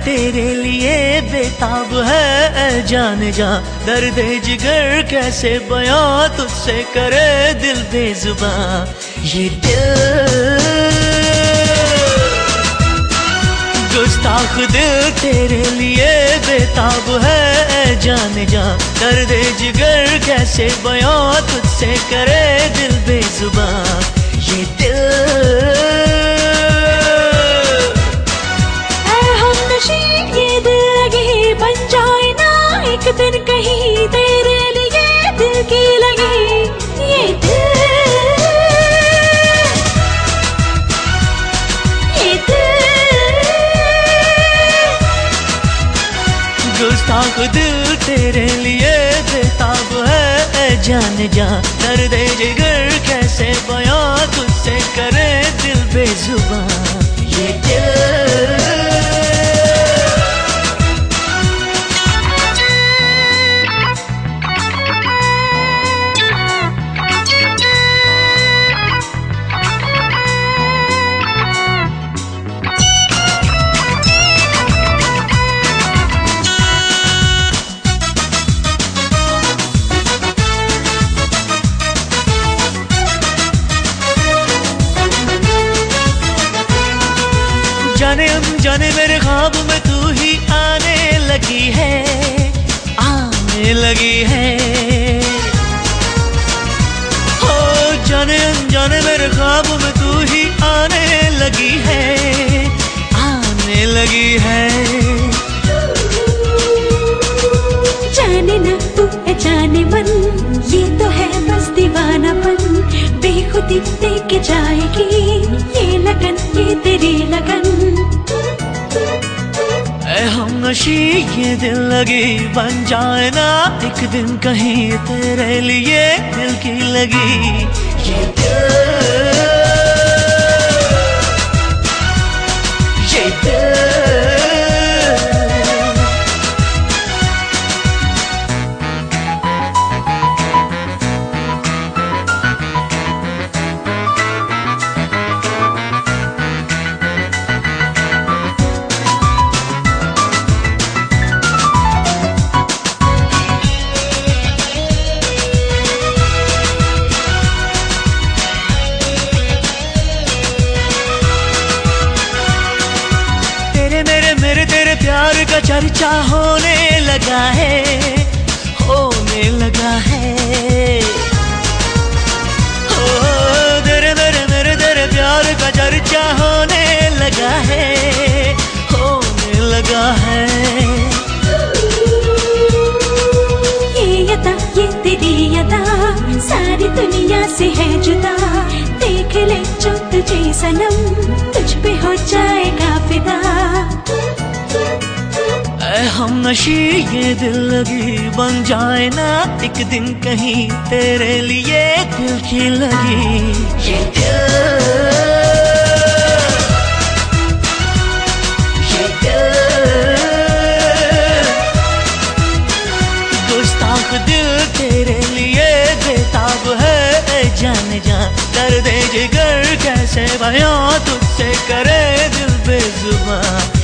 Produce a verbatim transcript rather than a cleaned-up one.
तेरे लिए बेताब है ऐ जान जा, दर्द जिगर कैसे बयां तुझसे करे दिल बेजुबां। ये दिल गुस्ताख दिल तेरे लिए बेताब है ऐ जान जा, दर्द जिगर कैसे बयां तुझसे करे दिल बेजुबां। ये दिल ऐ हमनशी ये दिल लगी बन जाए ना एक दिन कहीं तेरे लिए दिल की लगी। ये दिल ये दिल गुस्ताख दिल तेरे लिए बेताब है ऐ जान जा, दर्द जिगर कैसे बयां तुझसे करे दिल बेजुबां। ये दिल जाने अनजाने मेरे ख्वाब में तू ही आने लगी है, आने लगी है। हो जाने अनजाने मेरे ख्वाब में तू ही आने लगी है, आने लगी है। जाने ना तू है जाने मन, ये तो है बस दीवानापन। बेखुदी देके जाएगी ये लगन ये तेरी लगन। ऐ हमनशी ये दिल लगी बन जाए ना एक दिन कहीं तेरे लिए दिल की लगी। ये दिल ये दिल मेरे तेरे प्यार का चर्चा होने लगा है, होने लगा है। हो तेरे मेरे मेरे तेरे प्यार का चर्चा होने लगा है, होने लगा है। ये अदा ये तेरी अदा सारी दुनिया से है जुदा। देख ले जो तुझे सनम तुझ पे हो जाएगा फिदा। ऐ हमनशी ये दिल लगी बन जाए ना एक दिन कहीं तेरे लिए दिल की लगी। ये दिल ये दिल गुस्ताख दिल तेरे लिए बेताब है ऐ जान जा, दर्द जिगर कैसे बयां तुझसे करे दिल बेजुबां।